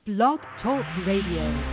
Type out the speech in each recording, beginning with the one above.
Blog Talk Radio.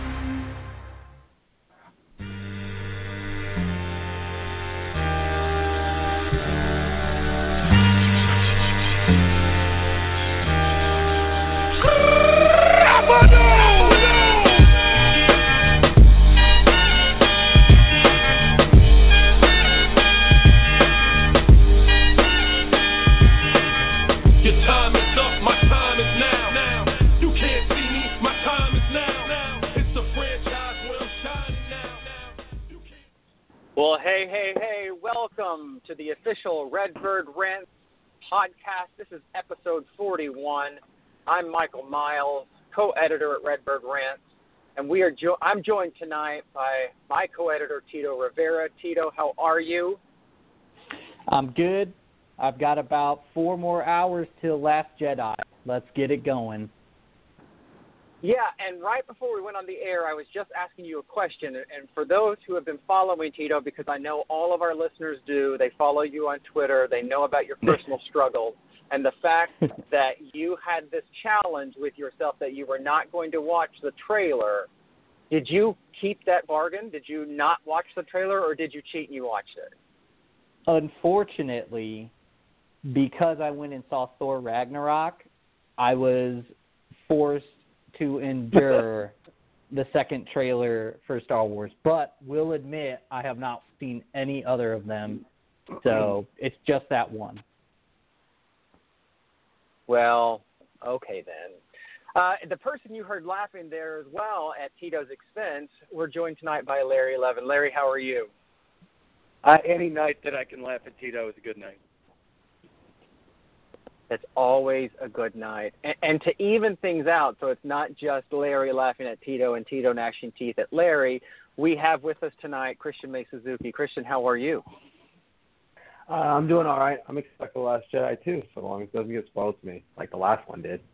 Well, hey, welcome to the official Redbird Rants podcast. This is episode 41. I'm Michael Miles, co-editor at Redbird Rants, and I'm joined tonight by my co-editor, Tito Rivera. Tito, how are you? I'm good. I've got about 4 more hours till Last Jedi. Let's get it going. Yeah, and right before we went on the air, I was just asking you a question. And for those who have been following Tito, because I know all of our listeners do, they follow you on Twitter, they know about your personal struggles, and the fact that you had this challenge with yourself that you were not going to watch the trailer, did you keep that bargain? Did you not watch the trailer, or did you cheat and you watched it? Unfortunately, because I went and saw Thor Ragnarok, I was forced to endure the second trailer for Star Wars, but will admit I have not seen any other of them, so it's just that one. Well, okay then. The person you heard laughing there as well at Tito's expense, we're joined tonight by Larry Levin. Larry, how are you? Any night that I can laugh at Tito is a good night. It's always a good night. And to even things out, so it's not just Larry laughing at Tito and Tito gnashing teeth at Larry, we have with us tonight Christian May Suzuki. Christian, how are you? I'm doing all right. I'm expecting The Last Jedi, too, so long as it doesn't get spoiled to me, like the last one did.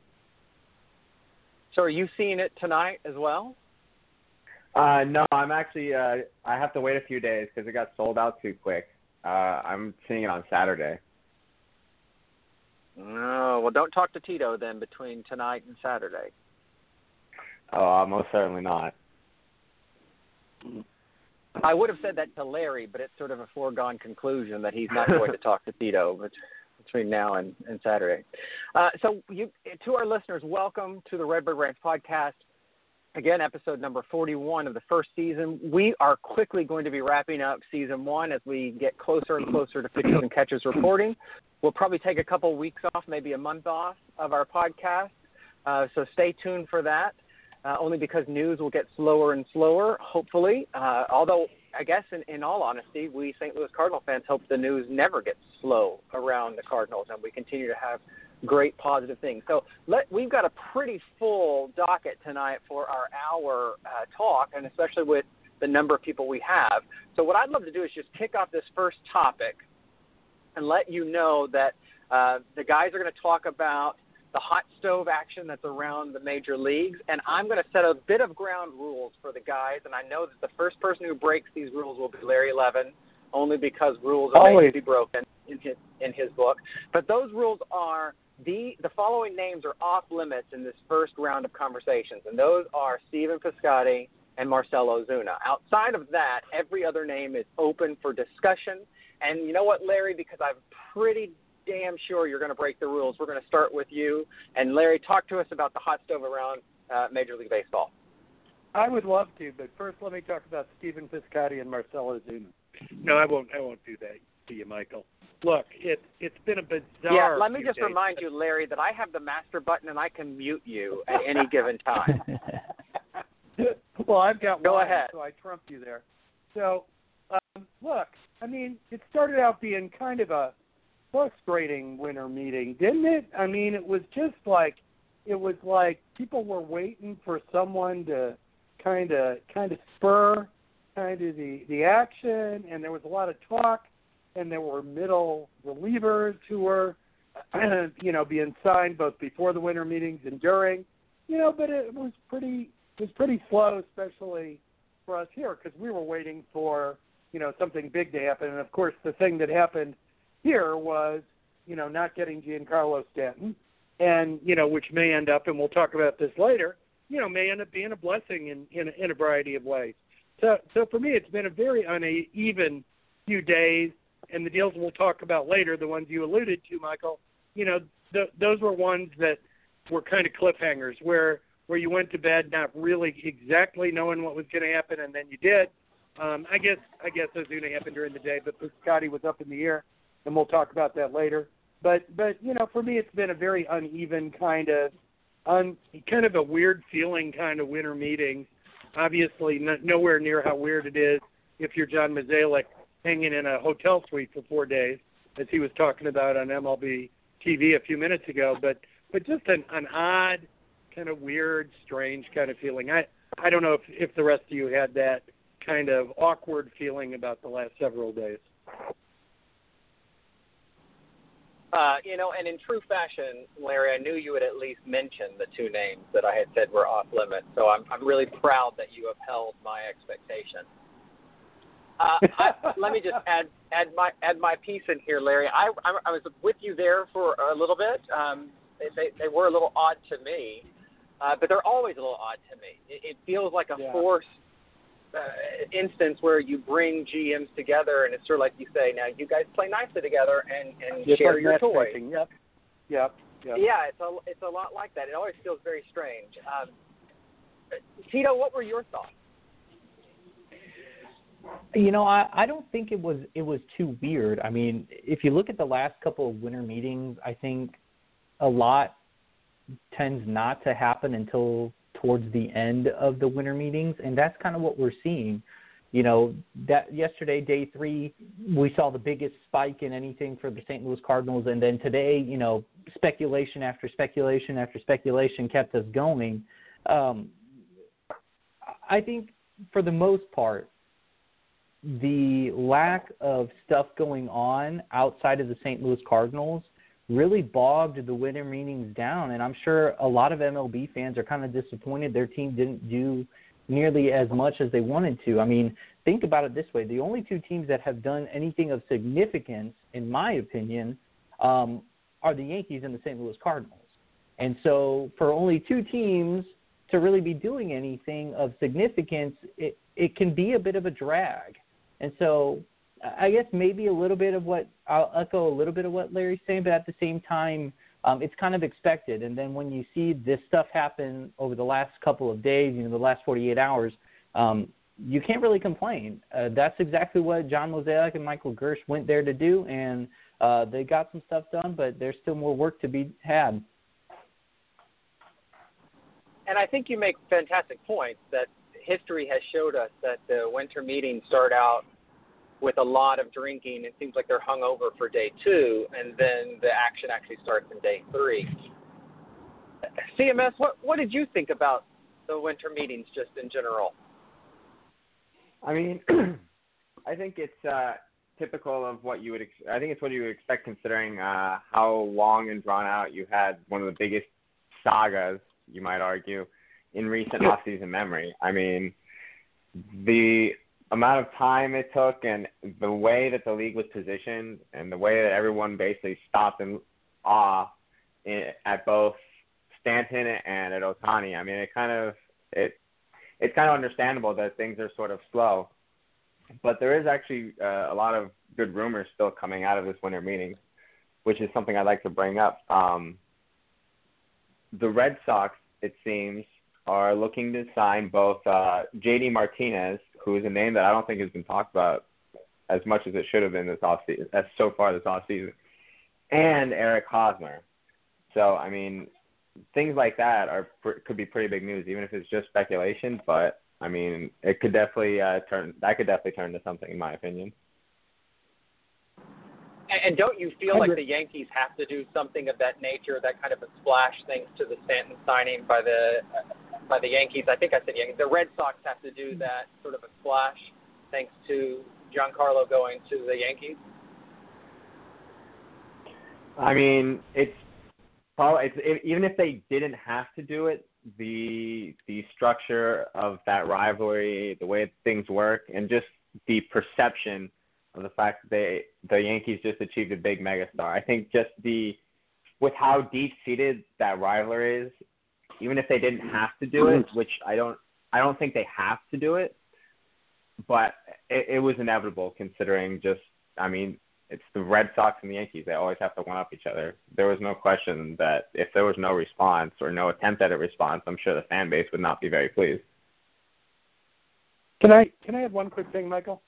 So are you seeing it tonight as well? No, I'm actually, I have to wait a few days because it got sold out too quick. I'm seeing it on Saturday. Oh, well, don't talk to Tito then between tonight and Saturday. Oh, most certainly not. I would have said that to Larry, but it's sort of a foregone conclusion that he's not going to talk to Tito between now and Saturday. So to our listeners, welcome to the Redbird Rants podcast. Again, episode number 41 of the first season. We are quickly going to be wrapping up season 1 as we get closer and closer to Pitchers and Catchers reporting. We'll probably take a couple weeks off, maybe a month off of our podcast. So stay tuned for that, only because news will get slower and slower, hopefully. Although, I guess in all honesty, we St. Louis Cardinal fans hope the news never gets slow around the Cardinals and we continue to have great positive things. So we've got a pretty full docket tonight for our hour talk, and especially with the number of people we have. So what I'd love to do is just kick off this first topic and let you know that the guys are going to talk about the hot stove action that's around the major leagues, and I'm going to set a bit of ground rules for the guys, and I know that the first person who breaks these rules will be Larry Levin, only because rules are made to be broken in his book. But those rules are the following names are off limits in this first round of conversations, and those are Stephen Piscotty and Marcell Ozuna. Outside of that, every other name is open for discussion. And you know what, Larry, because I'm pretty damn sure you're going to break the rules, we're going to start with you. And, Larry, talk to us about the hot stove around Major League Baseball. I would love to, but first let me talk about Stephen Piscotty and Marcell Ozuna. No, I won't do that to you, Michael. Look, it's been a bizarre. Yeah, let me just remind you, Larry, that I have the master button and I can mute you at any given time. Well, I've got Go one, ahead. So I trumped you there. So, look, I mean, it started out being kind of a frustrating winter meeting, didn't it? I mean, it was like people were waiting for someone to kind of spur the action, and there was a lot of talk, and there were middle relievers who were, being signed both before the winter meetings and during, but it was pretty slow, especially for us here, because we were waiting for, something big to happen. And, of course, the thing that happened here was, not getting Giancarlo Stanton, and, which may end up, and we'll talk about this later, may end up being a blessing in a variety of ways. So for me, it's been a very uneven few days, and the deals we'll talk about later, the ones you alluded to, Michael, those were ones that were kind of cliffhangers where you went to bed not really exactly knowing what was going to happen, and then you did. I guess Ozuna happened during the day, but Piscotty was up in the air, and we'll talk about that later. But for me, it's been a very uneven kind of a weird feeling kind of winter meeting. Obviously, nowhere near how weird it is if you're John Mozeliak hanging in a hotel suite for 4 days, as he was talking about on MLB TV a few minutes ago. But just an odd, kind of weird, strange kind of feeling. I don't know if the rest of you had that kind of awkward feeling about the last several days. And in true fashion, Larry, I knew you would at least mention the two names that I had said were off limits. So I'm really proud that you upheld my expectation. Let me just add my piece in here, Larry. I was with you there for a little bit. They were a little odd to me, but they're always a little odd to me. It feels like a forced instance where you bring GMs together, and it's sort of like you say, now you guys play nicely together and share your toys. Yep. Yeah, it's a lot like that. It always feels very strange. Tito, what were your thoughts? I don't think it was too weird. I mean, if you look at the last couple of winter meetings, I think a lot tends not to happen until towards the end of the winter meetings, and that's kind of what we're seeing. That yesterday, day 3, we saw the biggest spike in anything for the St. Louis Cardinals, and then today, speculation after speculation after speculation kept us going. I think for the most part, the lack of stuff going on outside of the St. Louis Cardinals really bogged the winter meetings down, and I'm sure a lot of MLB fans are kind of disappointed their team didn't do nearly as much as they wanted to. I mean, think about it this way. The only two teams that have done anything of significance, in my opinion, are the Yankees and the St. Louis Cardinals. And so for only two teams to really be doing anything of significance, it can be a bit of a drag. And so I guess maybe I'll echo a little bit of what Larry's saying, but at the same time, it's kind of expected. And then when you see this stuff happen over the last couple of days, the last 48 hours, you can't really complain. That's exactly what John Mozeliak and Michael Gersh went there to do, and they got some stuff done, but there's still more work to be had. And I think you make fantastic points that history has showed us that the winter meetings start out with a lot of drinking. It seems like they're hung over for day 2, and then the action actually starts in day 3. CMS, what did you think about the winter meetings just in general? I mean, I think it's typical of what you would. I think it's what you would expect, considering how long and drawn out you had one of the biggest sagas, you might argue, in recent off-season memory. I mean, the amount of time it took and the way that the league was positioned and the way that everyone basically stopped in awe at both Stanton and at Ohtani. I mean, it's kind of understandable that things are sort of slow, but there is actually a lot of good rumors still coming out of this winter meeting, which is something I'd like to bring up. The Red Sox, it seems, are looking to sign both J.D. Martinez, who is a name that I don't think has been talked about as much as it should have been this offseason, so far this offseason, and Eric Hosmer. So, I mean, things like that could be pretty big news, even if it's just speculation. But I mean, it could definitely turn into something, in my opinion. And don't you feel like the Yankees have to do something of that nature, that kind of a splash, thanks to the Stanton signing by the Yankees? I think I said Yankees. The Red Sox have to do that sort of a splash, thanks to Giancarlo going to the Yankees. I mean, it's probably even if they didn't have to do it, the structure of that rivalry, the way things work, and just the perception of the fact that the Yankees just achieved a big megastar. I think just with how deep-seated that rivalry is, even if they didn't have to do it, which I don't think they have to do it, but it was inevitable considering it's the Red Sox and the Yankees. They always have to one-up each other. There was no question that if there was no response or no attempt at a response, I'm sure the fan base would not be very pleased. Can I add one quick thing, Michael?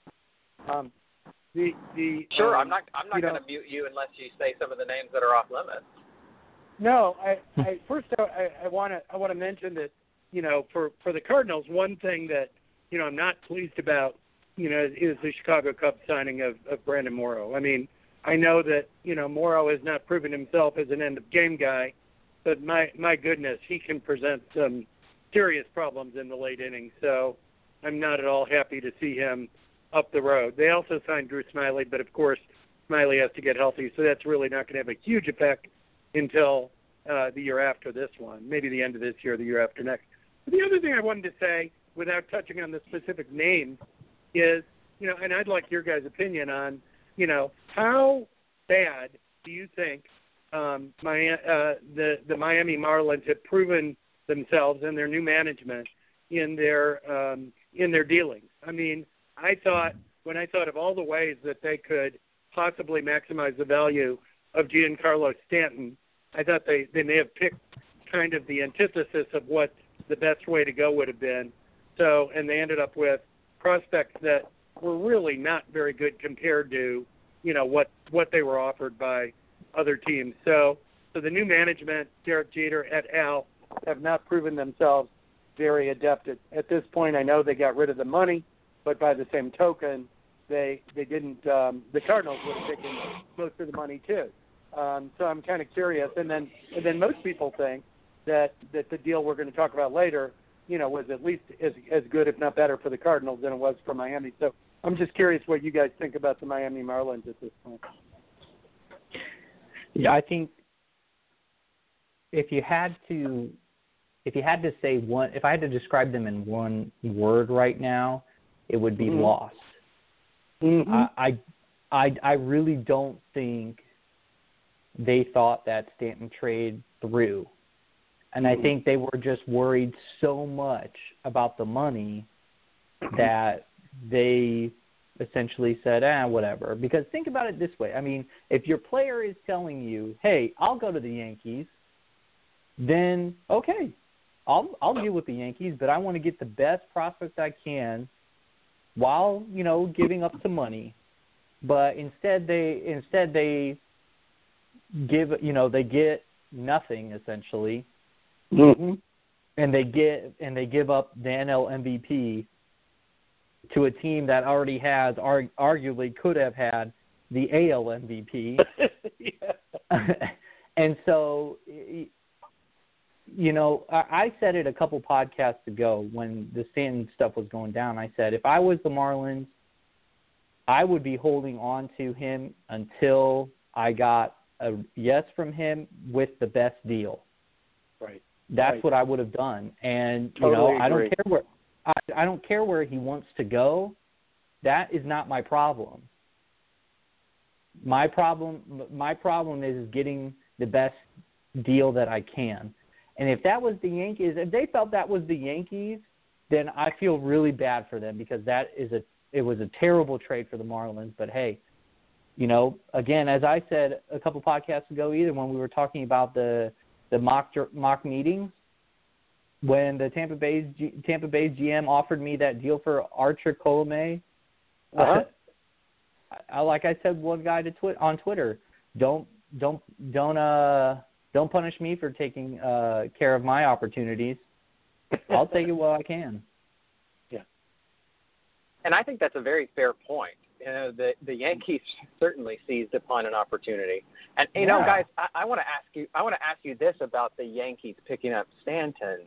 Sure. I'm not going to mute you unless you say some of the names that are off limits. No, first I want to mention that for the Cardinals, one thing that I'm not pleased about is the Chicago Cubs signing of Brandon Morrow. I mean, I know that Morrow has not proven himself as an end of game guy, but my goodness, he can present some serious problems in the late innings. So I'm not at all happy to see him up the road. They also signed Drew Smyly, but of course Smyly has to get healthy, so that's really not going to have a huge effect until the year after this one, maybe the end of this year, the year after next. But the other thing I wanted to say, without touching on the specific names, is, and I'd like your guys' opinion on, how bad do you think the Miami Marlins have proven themselves and their new management in their dealings? I mean, when I thought of all the ways that they could possibly maximize the value of Giancarlo Stanton, I thought they may have picked kind of the antithesis of what the best way to go would have been. So, and they ended up with prospects that were really not very good compared to, what they were offered by other teams. So the new management, Derek Jeter et al., have not proven themselves very adept at this point. I know they got rid of the money, but by the same token, they didn't. The Cardinals would have taken most of the money too. So I'm kind of curious. And then most people think that the deal we're going to talk about later, was at least as good, if not better, for the Cardinals than it was for Miami. So I'm just curious what you guys think about the Miami Marlins at this point. Yeah, I think if I had to describe them in one word right now, it would be lost. Mm-hmm. I really don't think they thought that Stanton trade through. And I think they were just worried so much about the money that they essentially said, whatever. Because think about it this way. I mean, if your player is telling you, hey, I'll go to the Yankees, then, okay, I'll deal with the Yankees, but I want to get the best prospect I can while, giving up some money. But instead they give, they get nothing essentially. Mm-hmm. And they give up the NL MVP to a team that already has, arguably could have had the AL MVP. And so, I said it a couple podcasts ago when the Stanton stuff was going down. I said, if I was the Marlins, I would be holding on to him until I got a yes from him with the best deal. Right. That's what I would have done. And, totally I don't care where he wants to go. That is not my problem. My problem is getting the best deal that I can. And if that was the Yankees, if they felt that was the Yankees, then I feel really bad for them because it was a terrible trade for the Marlins. But hey, again, as I said a couple podcasts ago, either when we were talking about the mock meetings, when the Tampa Bay's GM offered me that deal for Archer Colomé, like I said, one guy on Twitter, don't punish me for taking care of my opportunities. I'll take it while I can. Yeah, and I think that's a very fair point. The Yankees certainly seized upon an opportunity. And guys, I want to ask you this about the Yankees picking up Stanton.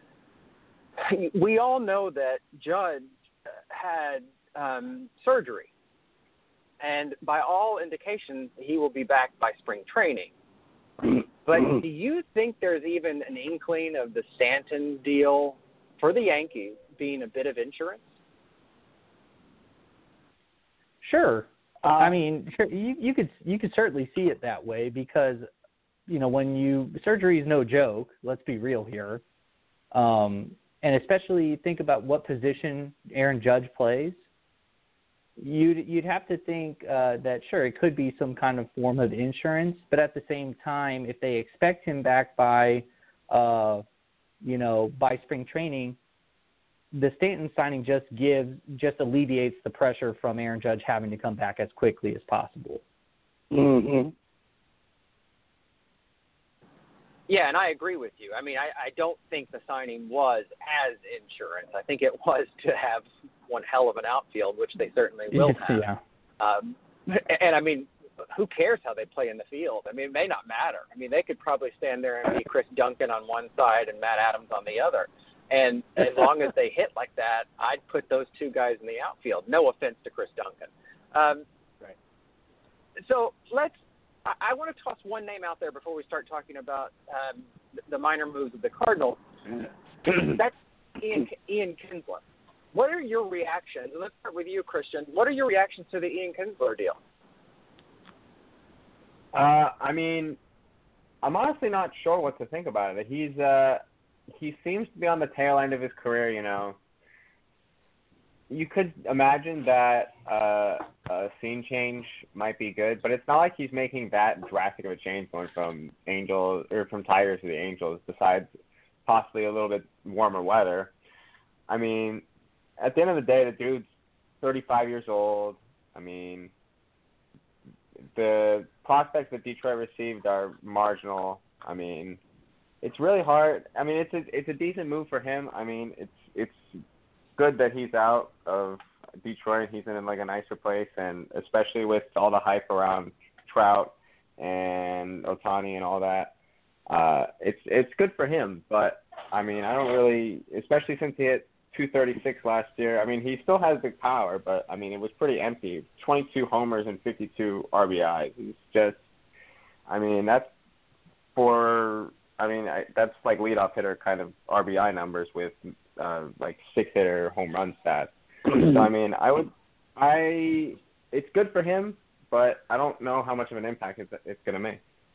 We all know that Judge had surgery, and by all indications, he will be back by spring training. But do you think there's even an inkling of the Stanton deal for the Yankees being a bit of insurance? Sure. I mean, sure, you could certainly see it that way because, when surgery is no joke. Let's be real here. And especially think about what position Aaron Judge plays. You'd have to think that, sure, it could be some kind of form of insurance, but at the same time, if they expect him back by spring training, the Stanton signing just alleviates the pressure from Aaron Judge having to come back as quickly as possible. Mm-hmm. Yeah, and I agree with you. I mean, I don't think the signing was as insurance. I think it was to have one hell of an outfield, which they certainly will have. Yeah. And, I mean, who cares how they play in the field? I mean, it may not matter. I mean, they could probably stand there and be Chris Duncan on one side and Matt Adams on the other. And as long as they hit like that, I'd put those two guys in the outfield. No offense to Chris Duncan. Right. So I want to toss one name out there before we start talking about the minor moves of the Cardinals. That's Ian Kinsler. What are your reactions? And let's start with you, Christian. What are your reactions to the Ian Kinsler deal? I mean, I'm honestly not sure what to think about it. He seems to be on the tail end of his career, you know. You could imagine that a scene change might be good, but it's not like he's making that drastic of a change going from Tigers to the Angels, besides possibly a little bit warmer weather. I mean, at the end of the day, the dude's 35 years old. I mean, the prospects that Detroit received are marginal. I mean, it's really hard. I mean, it's a decent move for him. I mean, it's good that he's out of Detroit. He's in like a nicer place, and especially with all the hype around Trout and Ohtani and all that, it's good for him. But I mean, I don't really, especially since he hit 236 last year. I mean, he still has big power, but I mean, it was pretty empty. 22 homers and 52 RBIs. He's just, I mean, that's like leadoff hitter kind of RBI numbers with like 6-hitter home run stats. So I mean, it's good for him, but I don't know how much of an impact it's going to make.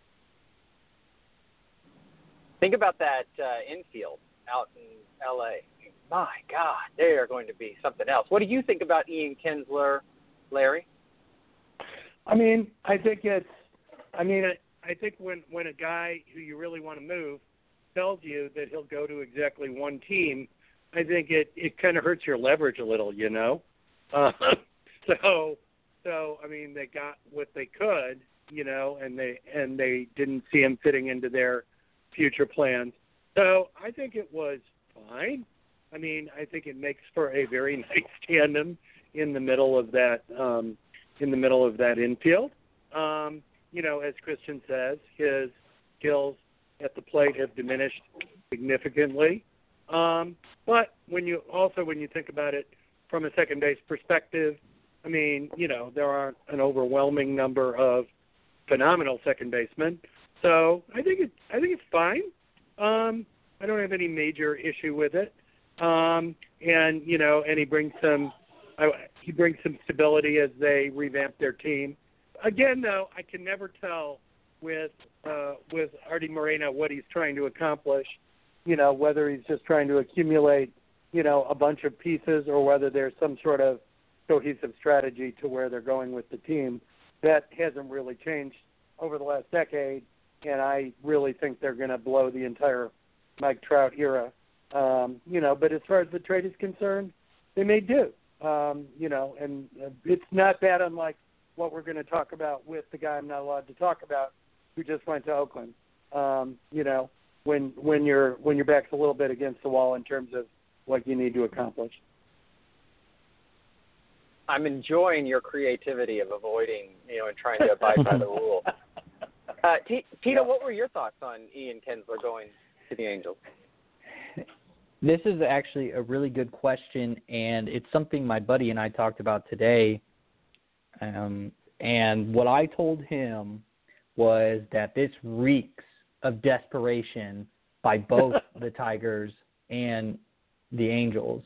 Think about that infield out in L.A. My God, they are going to be something else. What do you think about Ian Kinsler, Larry? I mean, I think when a guy who you really want to move tells you that he'll go to exactly one team, I think it kind of hurts your leverage a little, you know. So I mean, they got what they could, you know, and they didn't see him fitting into their future plans. So I think it was fine. I mean, I think it makes for a very nice tandem in the middle of that infield. You know, as Christian says, his skills at the plate have diminished significantly. But when you think about it from a second base perspective, I mean, you know, there aren't an overwhelming number of phenomenal second basemen. So I think it's fine. I don't have any major issue with it. And you know, and he brings some stability as they revamp their team. Again, though, I can never tell with Artie Moreno what he's trying to accomplish. You know, whether he's just trying to accumulate, you know, a bunch of pieces, or whether there's some sort of cohesive strategy to where they're going with the team. That hasn't really changed over the last decade, and I really think they're going to blow the entire Mike Trout era. You know, but as far as the trade is concerned, they may do. You know, and it's not that unlike what we're going to talk about with the guy I'm not allowed to talk about, who just went to Oakland. You know, when your back's a little bit against the wall in terms of what you need to accomplish. I'm enjoying your creativity of avoiding, you know, and trying to abide by the rule. Tito, what were your thoughts on Ian Kinsler going to the Angels? This is actually a really good question, and it's something my buddy and I talked about today. And what I told him was that this reeks of desperation by both the Tigers and the Angels.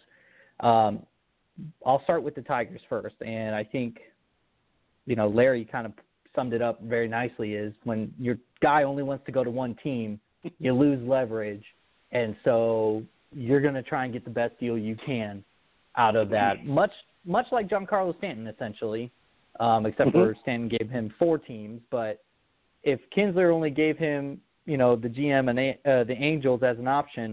I'll start with the Tigers first, and I think, you know, Larry kind of summed it up very nicely, is when your guy only wants to go to one team, you lose leverage. And so you're going to try and get the best deal you can out of that. Much like Giancarlo Stanton, essentially, except for Stanton gave him 4 teams. But if Kinsler only gave him, the GM and the Angels as an option,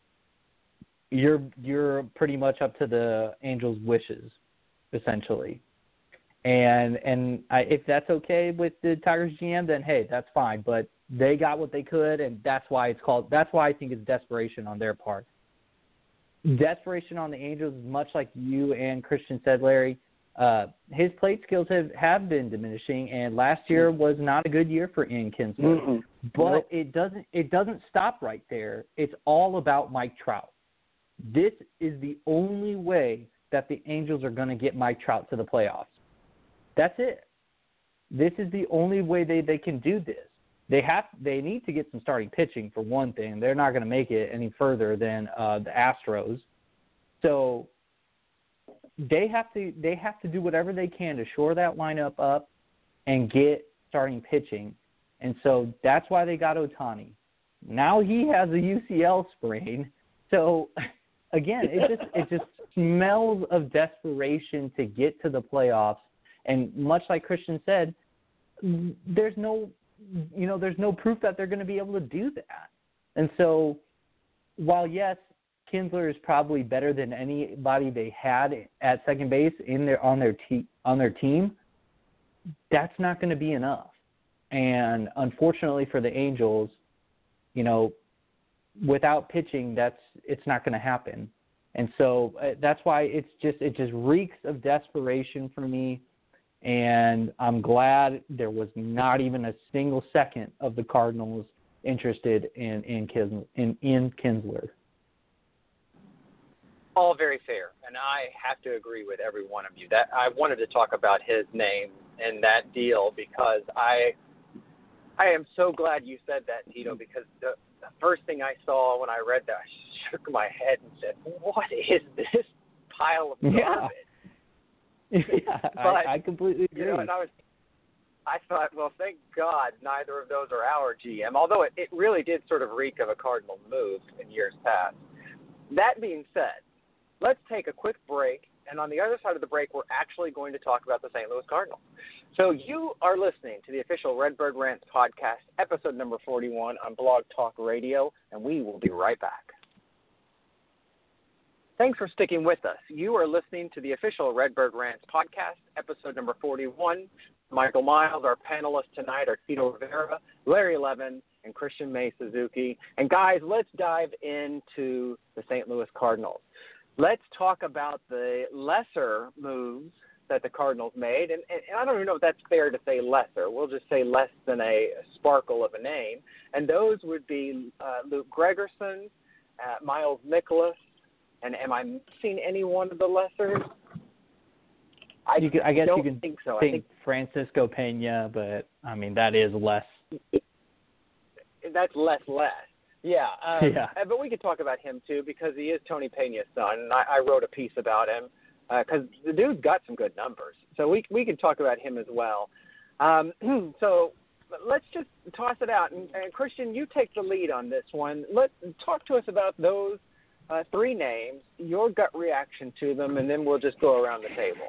you're pretty much up to the Angels' wishes, essentially. And if that's okay with the Tigers GM, then hey, that's fine. But they got what they could, and that's why I think it's desperation on their part. Desperation on the Angels is much like you and Christian said, Larry. His plate skills have been diminishing, and last year was not a good year for Ian Kinsler. But it doesn't stop right there. It's all about Mike Trout. This is the only way that the Angels are going to get Mike Trout to the playoffs. That's it. This is the only way they can do this. They need to get some starting pitching for one thing. They're not going to make it any further than the Astros. So they have to do whatever they can to shore that lineup up and get starting pitching. And so that's why they got Ohtani. Now he has a UCL sprain. So again, it just smells of desperation to get to the playoffs. And much like Christian said, there's no proof that they're going to be able to do that. And so while, yes, Kinsler is probably better than anybody they had at second base on their team, that's not going to be enough. And unfortunately for the Angels, without pitching, it's not going to happen. And so that's why it just reeks of desperation for me. And I'm glad there was not even a single second of the Cardinals interested in Kinsler. All very fair, and I have to agree with every one of you. That I wanted to talk about his name and that deal because I am so glad you said that, Tito, because the first thing I saw when I read that, I shook my head and said, "What is this pile of garbage?" Yeah. But, I completely agree. And I thought, well, thank God neither of those are our GM, although it really did sort of reek of a Cardinals move in years past. That being said, let's take a quick break, and on the other side of the break, we're actually going to talk about the St. Louis Cardinals. So you are listening to the official Redbird Rants podcast, episode number 41 on Blog Talk Radio, and we will be right back. Thanks for sticking with us. You are listening to the official Redbird Rants podcast, episode number 41. Michael Miles, our panelists tonight are Tito Rivera, Larry Levin, and Christian May Suzuki. And guys, let's dive into the St. Louis Cardinals. Let's talk about the lesser moves that the Cardinals made. And I don't even know if that's fair to say lesser. We'll just say less than a sparkle of a name. And those would be Luke Gregerson, Miles Mikolas, and am I missing any one of the lessers? I guess you can think so. I think Francisco Pena, but I mean that is less. That's less. Yeah. Yeah. But we could talk about him too because he is Tony Pena's son, and I wrote a piece about him because the dude's got some good numbers. So we could talk about him as well. So let's just toss it out, and Christian, you take the lead on this one. Talk to us about those 3 names, your gut reaction to them, and then we'll just go around the table.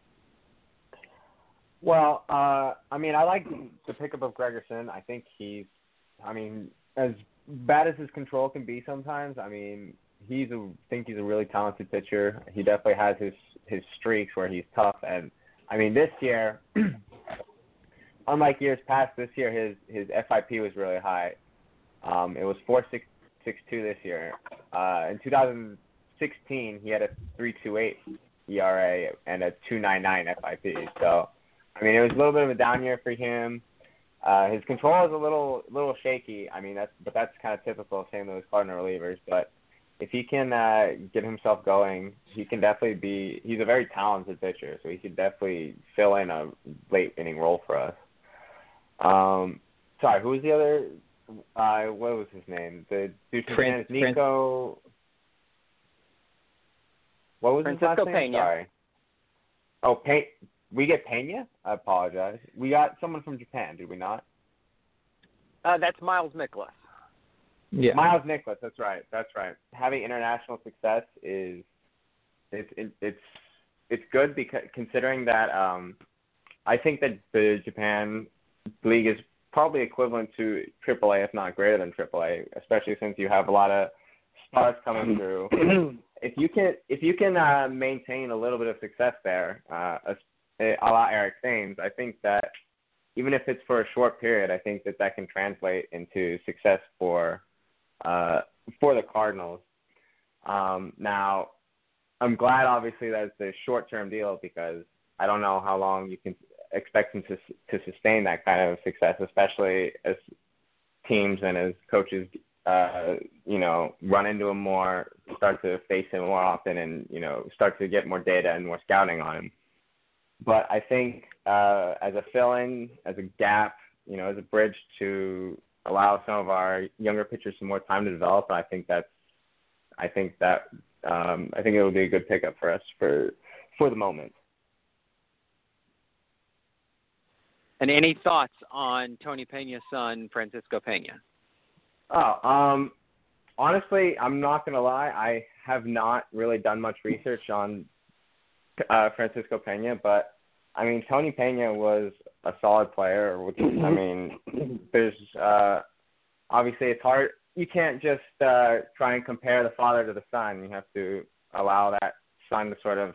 Well, I like the pickup of Gregerson. I think he's as bad as his control can be sometimes. I think he's a really talented pitcher. He definitely has his streaks where he's tough. And, this year, unlike years past, this year his FIP was really high. It was 4.62 this year. In 2016, he had a 3.28 ERA and a 2.99 FIP. So, it was a little bit of a down year for him. His control is a little shaky. That's kind of typical of St. Louis Cardinal relievers. But if he can get himself going, he can definitely he's a very talented pitcher, so he could definitely fill in a late inning role for us. Sorry, who was the other? What was his name? The dude from Nico. What was his last name? Pena. Sorry. Oh, we get Pena? I apologize. We got someone from Japan, did we not? That's Miles Mikolas. Yeah. Miles Nicholas, that's right. Having international success is it's good because considering that I think that the Japan league is probably equivalent to AAA, if not greater than AAA, especially since you have a lot of stars coming through. If you can maintain a little bit of success there, a la Eric Thames, I think that even if it's for a short period, I think that can translate into success for the Cardinals. Now, I'm glad, obviously, that it's a short-term deal because I don't know how long you can expect him to sustain that kind of success, especially as teams and as coaches, run into him more, start to face him more often, and start to get more data and more scouting on him. But I think as a fill-in, as a gap, as a bridge to allow some of our younger pitchers some more time to develop, I think it will be a good pickup for us for the moment. And any thoughts on Tony Peña's son, Francisco Peña? Honestly, I'm not going to lie. I have not really done much research on Francisco Peña, but, Tony Peña was a solid player, which, there's obviously it's hard. You can't just try and compare the father to the son. You have to allow that son to sort of,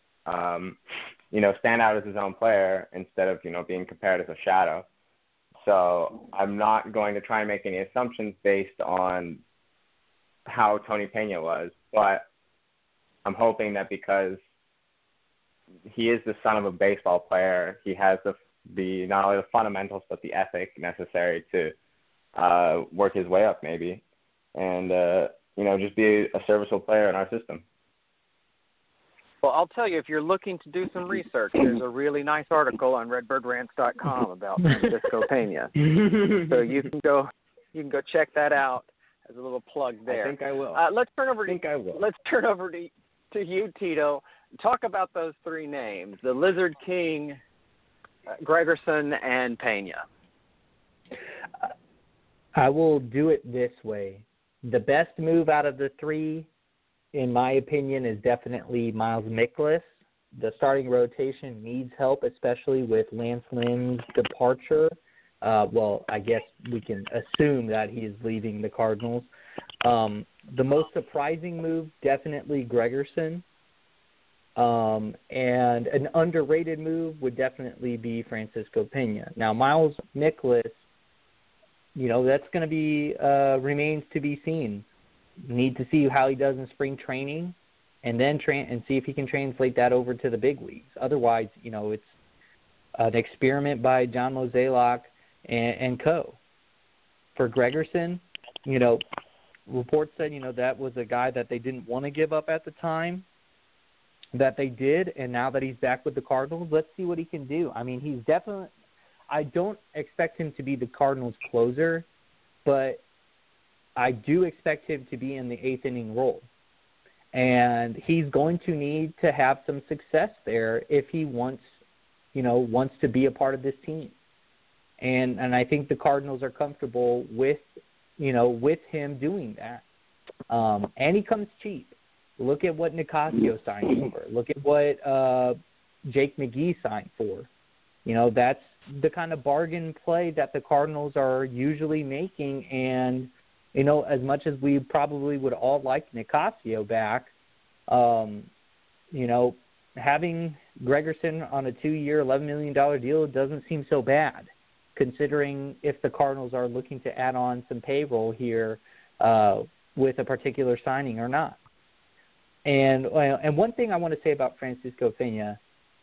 stand out as his own player instead of, being compared as a shadow. So I'm not going to try and make any assumptions based on how Tony Peña was, but I'm hoping that because he is the son of a baseball player, he has the not only the fundamentals but the ethic necessary to work his way up maybe and just be a serviceable player in our system. Well, I'll tell you, if you're looking to do some research, there's a really nice article on RedbirdRants.com about Francisco Peña. So you can go check that out as a little plug there. I think I will. Let's turn over to you, Tito. Talk about those three names: the Lizard King, Gregerson, and Peña. I will do it this way. The best move out of the three, in my opinion, is definitely Miles Mikolas. The starting rotation needs help, especially with Lance Lynn's departure. I guess we can assume that he is leaving the Cardinals. The most surprising move, definitely Gregerson. And an underrated move would definitely be Francisco Peña. Now, Miles Mikolas, that's going to be remains to be seen. Need to see how he does in spring training, and then and see if he can translate that over to the big leagues. Otherwise, it's an experiment by John Mozeliak and co. For Gregerson, reports said that was a guy that they didn't want to give up at the time, that they did, and now that he's back with the Cardinals, let's see what he can do. He's definitely. I don't expect him to be the Cardinals' closer, but I do expect him to be in the eighth inning role. And he's going to need to have some success there if he wants to be a part of this team. And I think the Cardinals are comfortable with him doing that. And he comes cheap. Look at what Nicasio signed for. Look at what Jake McGee signed for. That's the kind of bargain play that the Cardinals are usually making. And as much as we probably would all like Nicasio back, having Gregerson on a 2-year, $11 million deal doesn't seem so bad, considering if the Cardinals are looking to add on some payroll here with a particular signing or not. And one thing I want to say about Francisco Peña,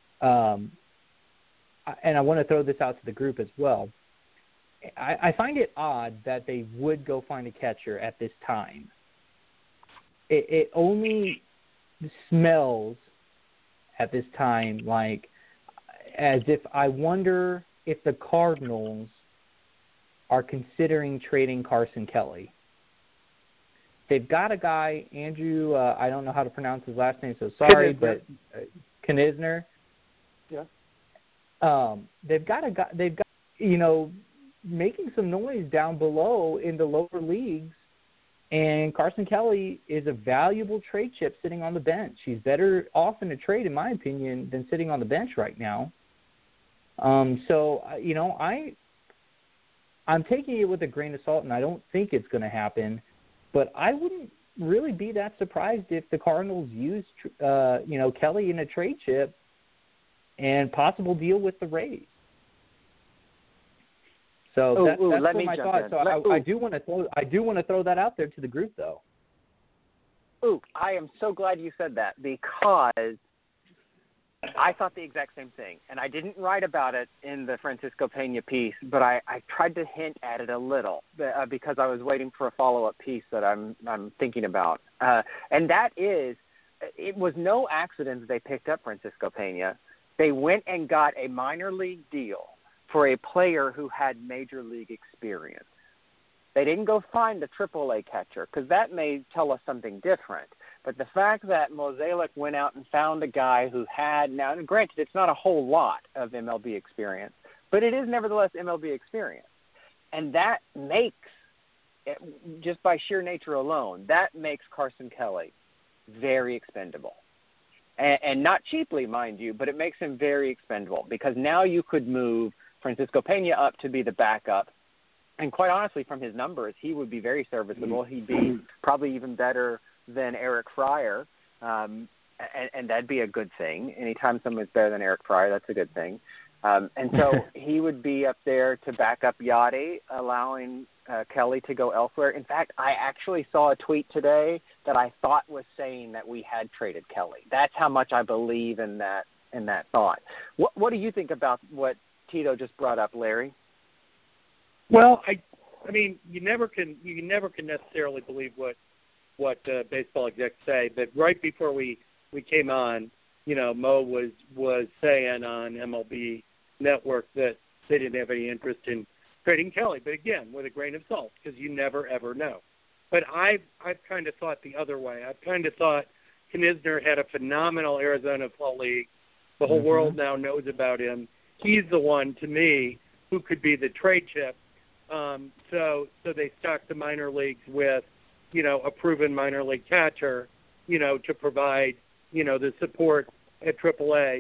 and I want to throw this out to the group as well, I find it odd that they would go find a catcher at this time. It only smells at this time like as if I wonder if the Cardinals are considering trading Carson Kelly. They've got a guy, Andrew, I don't know how to pronounce his last name, so sorry, but Knizner. Yeah. They've got making some noise down below in the lower leagues And Carson Kelly is a valuable trade chip sitting on the bench. He's better off in a trade, in my opinion, than sitting on the bench right now. So, you know, I'm taking it with a grain of salt, and I don't think it's going to happen. But I wouldn't really be that surprised if the Cardinals use, you know, Kelly in a trade chip and possible deal with the Rays. So that's my thought. So I do want to throw that out there to the group, though. Ooh, I am so glad you said that, because I thought the exact same thing, and I didn't write about it in the Francisco Pena piece, but I tried to hint at it a little because I was waiting for a follow-up piece that I'm thinking about, and that is, it was no accident they picked up Francisco Pena. They went and got a minor league deal for a player who had major league experience. They didn't go find a AAA catcher, because that may tell us something different. But the fact that Mozeliak went out and found a guy who had, now granted, it's not a whole lot of MLB experience, but it is nevertheless MLB experience. And that makes, just by sheer nature alone, that makes Carson Kelly very expendable. And not cheaply, mind you, but it makes him very expendable, because now you could move Francisco Pena up to be the backup. And quite honestly, from his numbers, he would be very serviceable. He'd be probably even better than Eric Fryer, and that'd be a good thing. Anytime someone's better than Eric Fryer, that's a good thing. And so he would be up there to back up Yachty, allowing Kelly to go elsewhere. In fact, I actually saw a tweet today that I thought was saying that we had traded Kelly. That's how much I believe in that thought. What do you think about what Tito just brought up, Larry? Well, I mean, you never can necessarily believe what baseball execs say, but right before we came on, you know, Mo was saying on MLB Network that they didn't have any interest in trading Kelly, but again, with a grain of salt, because you never ever know. But I've kind of thought the other way. I've kind of thought Knizner had a phenomenal Arizona Fall League. The whole world now knows about him. He's the one, to me, who could be the trade chip. So they stocked the minor leagues with, you know, a proven minor league catcher, you know, to provide, you know, the support at AAA,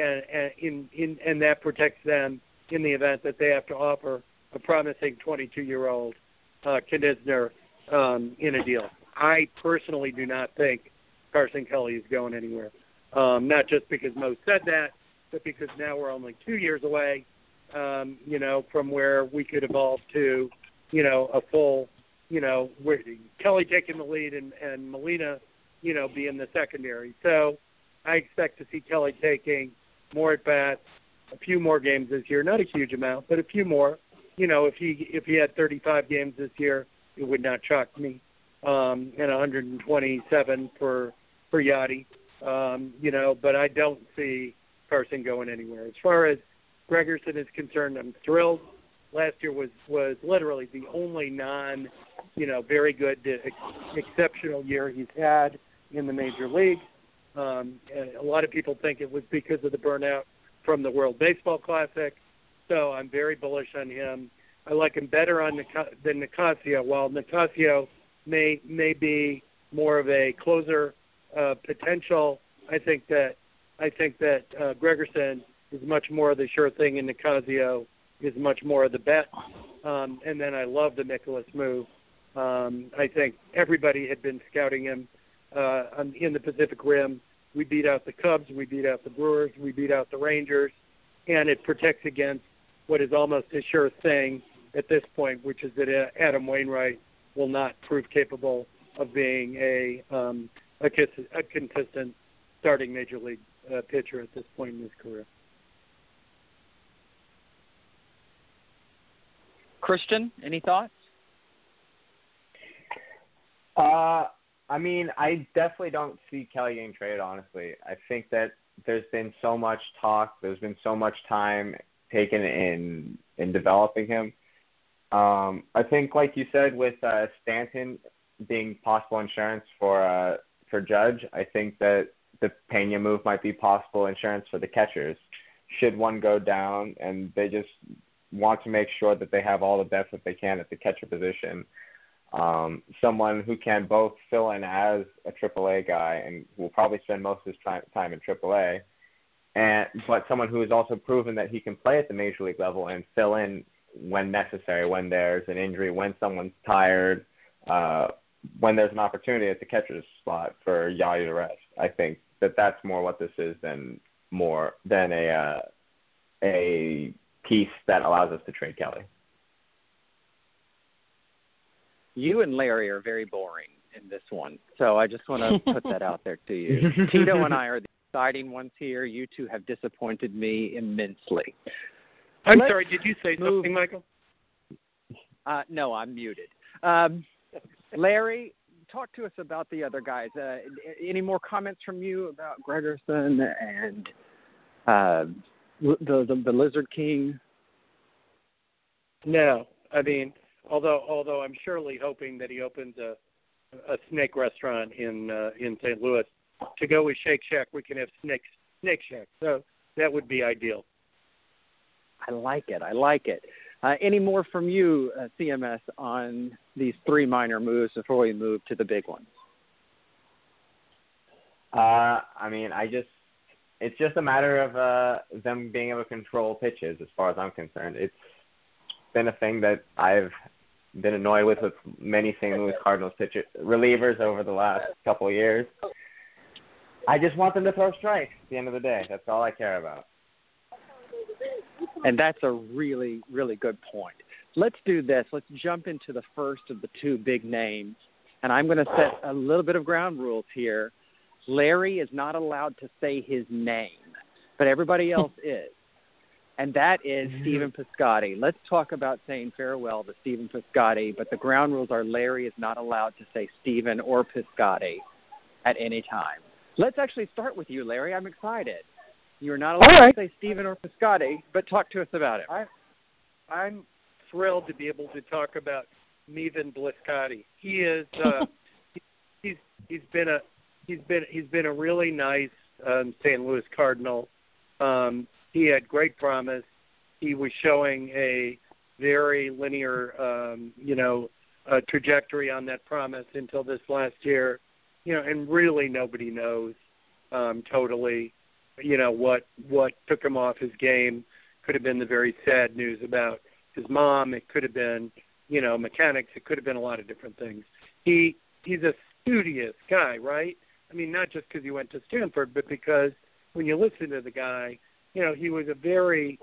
and that protects them in the event that they have to offer a promising 22-year-old Knizner in a deal. I personally do not think Carson Kelly is going anywhere, not just because Mo said that, but because now we're only 2 years away, you know, from where we could evolve to, you know, a full, you know, where Kelly taking the lead and Molina, you know, being the secondary. So I expect to see Kelly taking more at-bats, a few more games this year, not a huge amount, but a few more. You know, if he had 35 games this year, it would not shock me. And 127 for Yachty, you know, but I don't see Carson going anywhere. As far as Gregerson is concerned, I'm thrilled. Last year was literally the only very good to exceptional year he's had in the major league. A lot of people think it was because of the burnout from the World Baseball Classic. So I'm very bullish on him. I like him better than Nicasio. While Nicasio may be more of a closer potential, I think that Gregerson is much more of the sure thing, and Nicasio is much more of the bet. And then I love the Nicholas move. I think everybody had been scouting him in the Pacific Rim. We beat out the Cubs, we beat out the Brewers, we beat out the Rangers, and it protects against what is almost a sure thing at this point, which is that Adam Wainwright will not prove capable of being a consistent starting major league pitcher at this point in his career. Christian, any thoughts? I mean, I definitely don't see Kelly getting traded, honestly. I think that there's been so much talk. There's been so much time taken in developing him. I think, like you said, with Stanton being possible insurance for Judge, I think that the Pena move might be possible insurance for the catchers. Should one go down, and they just want to make sure that they have all the depth that they can at the catcher position. someone who can both fill in as a AAA guy and will probably spend most of his time in AAA, but someone who has also proven that he can play at the major league level and fill in when necessary, when there's an injury, when someone's tired, when there's an opportunity at the catcher's spot for Yadi to rest. I think that's more what this is than a piece that allows us to trade Kelly. You and Larry are very boring in this one, so I just want to put that out there to you. Tito and I are the exciting ones here. You two have disappointed me immensely. I'm sorry, did you say something, Michael? No, I'm muted. Larry, talk to us about the other guys. Any more comments from you about Gregerson and the Lizard King? No, I mean, although I'm surely hoping that he opens a snake restaurant in St. Louis. To go with Shake Shack, we can have Snake Shack. So that would be ideal. I like it. Any more from you, CMS, on these three minor moves before we move to the big ones? I mean, it's just a matter of them being able to control pitches as far as I'm concerned. It's been a thing that I've been annoyed with many St. Louis Cardinals relievers over the last couple of years. I just want them to throw strikes at the end of the day. That's all I care about. And that's a really, really good point. Let's do this. Let's jump into the first of the two big names. And I'm going to set a little bit of ground rules here. Larry is not allowed to say his name, but everybody else is. And that is Stephen Piscotty. Let's talk about saying farewell to Stephen Piscotty, but the ground rules are Larry is not allowed to say Stephen or Piscotty at any time. Let's actually start with you, Larry. I'm excited. You're not allowed to say Stephen or Piscotty, but talk to us about it. I'm thrilled to be able to talk about Stephen Piscotty. He is he's been a really nice St. Louis Cardinal. He had great promise. He was showing a very linear, trajectory on that promise until this last year. And really nobody knows totally, what took him off his game. Could have been the very sad news about his mom. It could have been, mechanics. It could have been a lot of different things. He's a studious guy, right? I mean, not just because he went to Stanford, but because when you listen to the guy, he was a very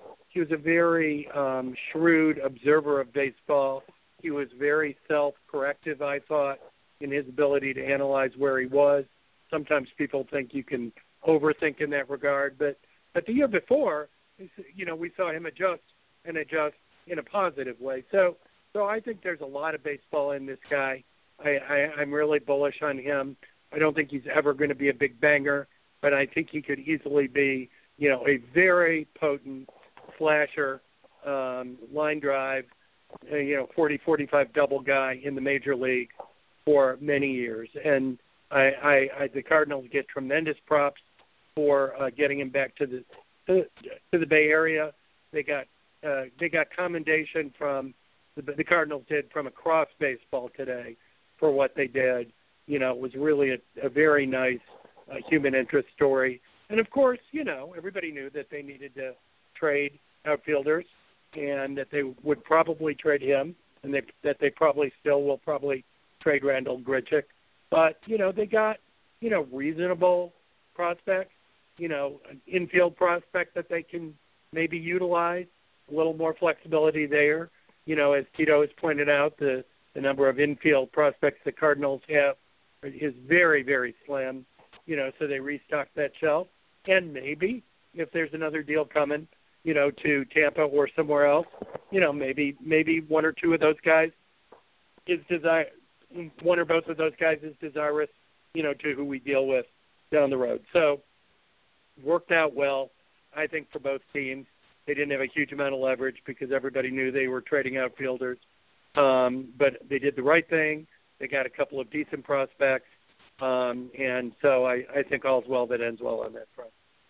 shrewd observer of baseball. He was very self-corrective, I thought, in his ability to analyze where he was. Sometimes people think you can overthink in that regard, but the year before, we saw him adjust in a positive way. So I think there's a lot of baseball in this guy. I'm really bullish on him. I don't think he's ever going to be a big banger, but I think he could easily be, a very potent slasher, line drive, 40, 45 double guy in the major league for many years. And the Cardinals get tremendous props for getting him back to the Bay Area. They got commendation from the Cardinals did from across baseball today for what they did. It was really a very nice human interest story. And of course, everybody knew that they needed to trade outfielders and that they would probably trade him, and that they probably still will probably trade Randall Grichuk. But, they got, reasonable prospects, an infield prospect that they can maybe utilize, a little more flexibility there. As Tito has pointed out, the number of infield prospects the Cardinals have is very, very slim, so they restocked that shelf. And maybe if there's another deal coming, to Tampa or somewhere else, maybe one or two of those guys one or both of those guys is desirous, to who we deal with down the road. So worked out well, I think, for both teams. They didn't have a huge amount of leverage because everybody knew they were trading outfielders. But they did the right thing. They got a couple of decent prospects. And so I think all's well that ends well on that front.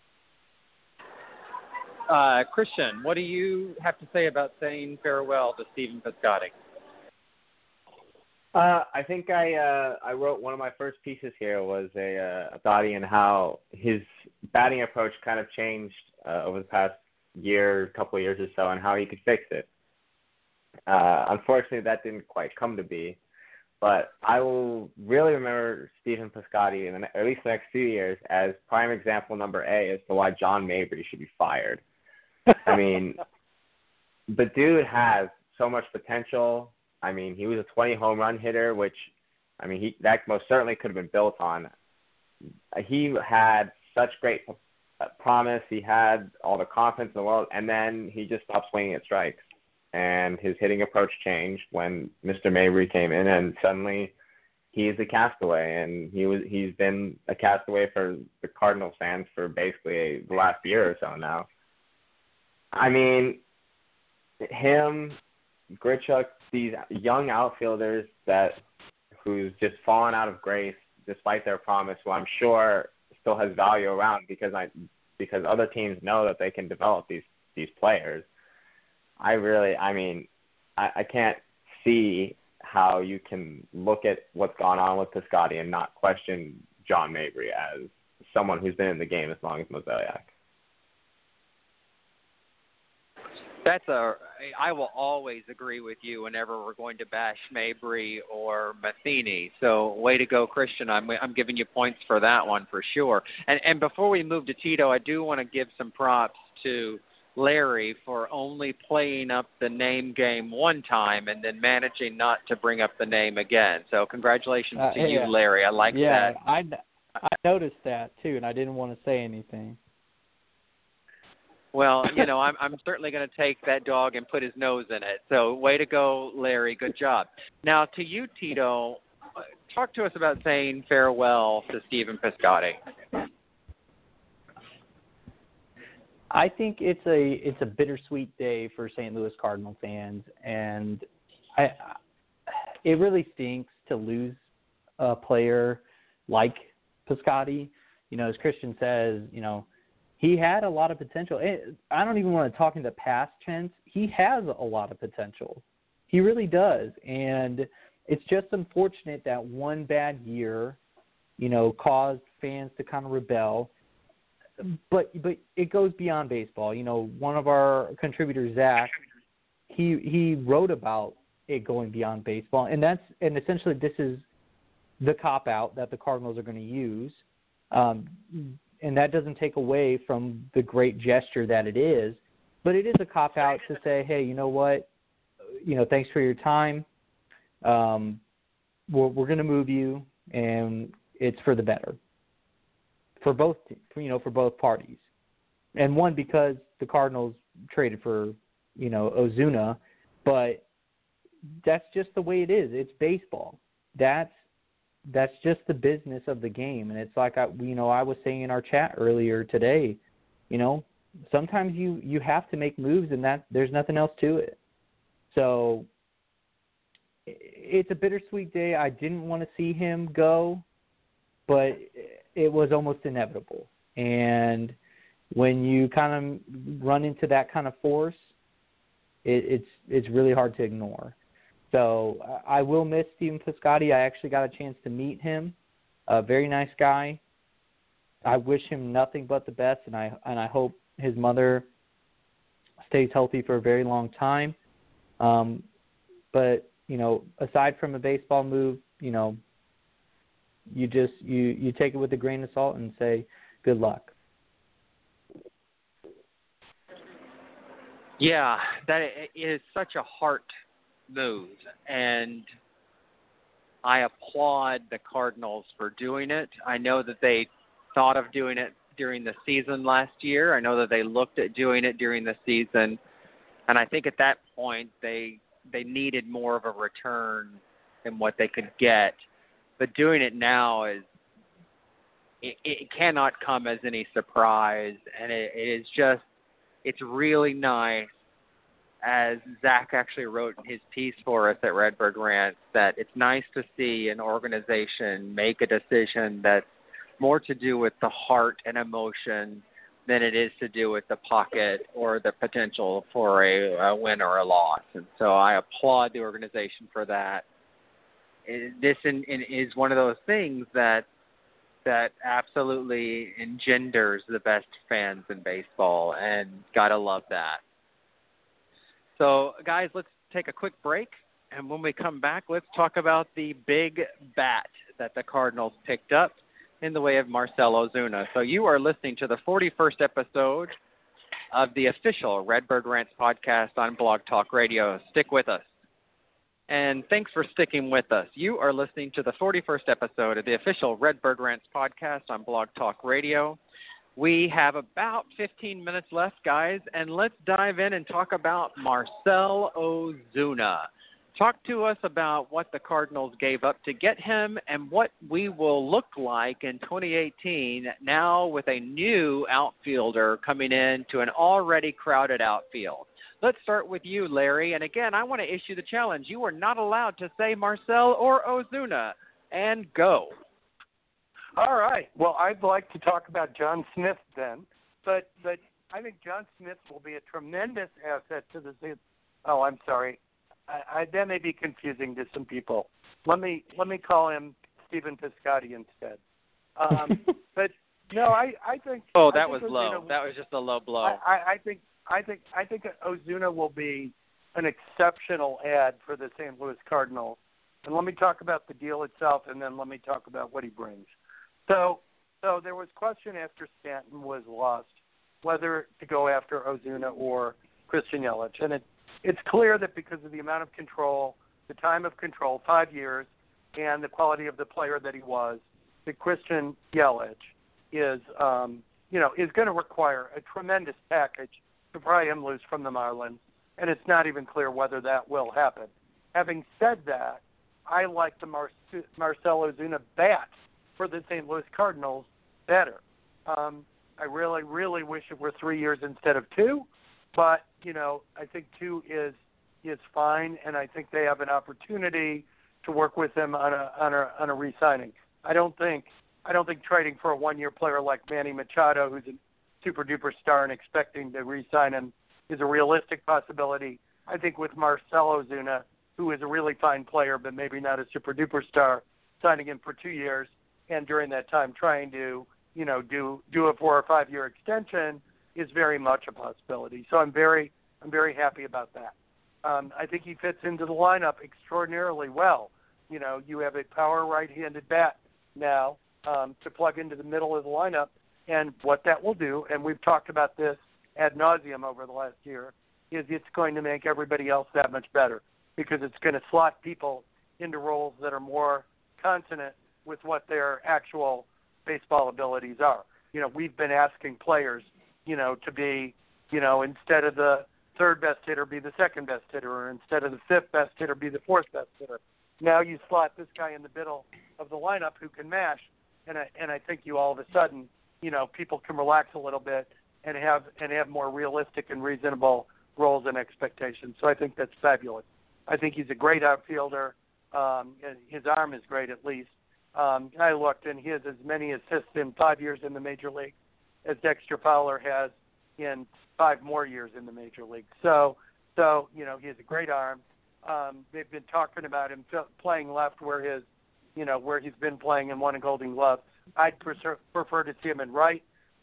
Christian, what do you have to say about saying farewell to Stephen Piscotty? I think I wrote one of my first pieces here was a thought on how his batting approach kind of changed over the past couple of years or so, and how he could fix it. Unfortunately, that didn't quite come to be, but I will really remember Stephen Piscotty, in at least the next few years, as prime example number A as to why John Mabry should be fired. I mean, the dude has so much potential. I mean, he was a 20 home run hitter, which, I mean, that most certainly could have been built on. He had such great promise. He had all the confidence in the world, and then he just stopped swinging at strikes. And his hitting approach changed when Mr. Mabry came in, and suddenly he's a castaway, and he's been a castaway for the Cardinals fans for basically the last year or so now. I mean, him, Grichuk, these young outfielders who's just fallen out of grace despite their promise, who I'm sure still has value around because other teams know that they can develop these players. I can't see how you can look at what's gone on with Piscotty and not question John Mabry as someone who's been in the game as long as Mozeliak. I will always agree with you whenever we're going to bash Mabry or Matheny. So way to go, Christian. I'm giving you points for that one for sure. And before we move to Tito, I do want to give some props to Larry for only playing up the name game one time and then managing not to bring up the name again. So congratulations to you, Larry. I like that. Yeah, I noticed that too, and I didn't want to say anything. Well, I'm certainly going to take that dog and put his nose in it. So way to go, Larry. Good job. Now to you, Tito, talk to us about saying farewell to Stephen Piscotty. I think it's a bittersweet day for St. Louis Cardinal fans, and it really stinks to lose a player like Piscotty. As Christian says, he had a lot of potential. I don't even want to talk in the past tense. He has a lot of potential. He really does, and it's just unfortunate that one bad year, caused fans to kind of rebel. But it goes beyond baseball. One of our contributors, Zach, he wrote about it going beyond baseball, and essentially this is the cop out that the Cardinals are going to use, and that doesn't take away from the great gesture that it is, but it is a cop out to say, hey, you know what, thanks for your time. We're going to move you, and it's for the better. For both parties, and one because the Cardinals traded for Ozuna, but that's just the way it is. It's baseball. That's just the business of the game, and it's like I was saying in our chat earlier today. Sometimes you have to make moves, and that there's nothing else to it. So it's a bittersweet day. I didn't want to see him go, but it was almost inevitable. And when you kind of run into that kind of force, it's really hard to ignore. So I will miss Stephen Piscotty. I actually got a chance to meet him. A very nice guy. I wish him nothing but the best, and I hope his mother stays healthy for a very long time. But aside from a baseball move, you take it with a grain of salt and say good luck. Yeah, that is such a heart move, and I applaud the Cardinals for doing it. I know that they thought of doing it during the season last year. I know that they looked at doing it during the season, and I think at that point they needed more of a return than what they could get. But doing it now it cannot come as any surprise, and it's really nice, as Zach actually wrote in his piece for us at Redbird Rants, that it's nice to see an organization make a decision that's more to do with the heart and emotion than it is to do with the pocket or the potential for a win or a loss. And so I applaud the organization for that. this is one of those things that absolutely engenders the best fans in baseball, and gotta love that. So, guys, let's take a quick break, and when we come back, let's talk about the big bat that the Cardinals picked up in the way of Marcell Ozuna. So you are listening to the 41st episode of the official Redbird Rants podcast on Blog Talk Radio. Stick with us. And thanks for sticking with us. You are listening to the 41st episode of the official Redbird Rants podcast on Blog Talk Radio. We have about 15 minutes left, guys, and let's dive in and talk about Marcell Ozuna. Talk to us about what the Cardinals gave up to get him and what we will look like in 2018 now with a new outfielder coming in to an already crowded outfield. Let's start with you, Larry. And again, I want to issue the challenge. You are not allowed to say Marcell or Ozuna, and go. All right. Well, I'd like to talk about John Smith then, but I think John Smith will be a tremendous asset to the – oh, I'm sorry. That may be confusing to some people. Let me call him Stephen Piscotty instead. But no, I think. Oh, that was low. That was just a low blow. I think Ozuna will be an exceptional add for the St. Louis Cardinals. And let me talk about the deal itself, and then let me talk about what he brings. So there was question after Stanton was lost whether to go after Ozuna or Christian Yelich, and it's clear that because of the amount of control, the time of control, 5 years, and the quality of the player that he was, that Christian Yelich is going to require a tremendous package to pry him loose from the Marlins, and it's not even clear whether that will happen. Having said that, I like the Marcell Ozuna bat for the St. Louis Cardinals better. I really, really wish it were 3 years instead of 2. But, I think 2 is fine, and I think they have an opportunity to work with him on a re-signing. I don't think trading for a 1-year player like Manny Machado, who's a super-duper star, and expecting to re-sign him is a realistic possibility. I think with Marcell Ozuna, who is a really fine player but maybe not a super-duper star, signing him for 2 years, and during that time trying to, do a 4 or 5 year extension is very much a possibility. So I'm very happy about that. I think he fits into the lineup extraordinarily well. You have a power right-handed bat now to plug into the middle of the lineup, and what that will do, and we've talked about this ad nauseum over the last year, is it's going to make everybody else that much better because it's going to slot people into roles that are more consonant with what their actual baseball abilities are. We've been asking players to be, instead of the third best hitter, be the second best hitter, or instead of the fifth best hitter, be the fourth best hitter. Now you slot this guy in the middle of the lineup who can mash, and I think you all of a sudden, people can relax a little bit and have more realistic and reasonable roles and expectations. So I think that's fabulous. I think he's a great outfielder. And his arm is great, at least. I looked, and he has as many assists in 5 years in the major league as Dexter Fowler has in 5 more years in the major league. So he has a great arm. They've been talking about him playing left where he's been playing and won a Golden Glove. I'd prefer to see him in right.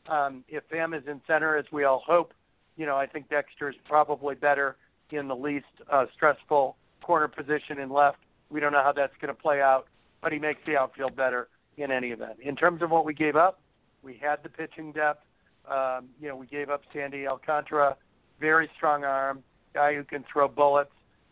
If Pham is in center, as we all hope, I think Dexter is probably better in the least stressful corner position in left. We don't know how that's going to play out, but he makes the outfield better in any event. In terms of what we gave up, we had the pitching depth. We gave up Sandy Alcantara, very strong arm, guy who can throw bullets.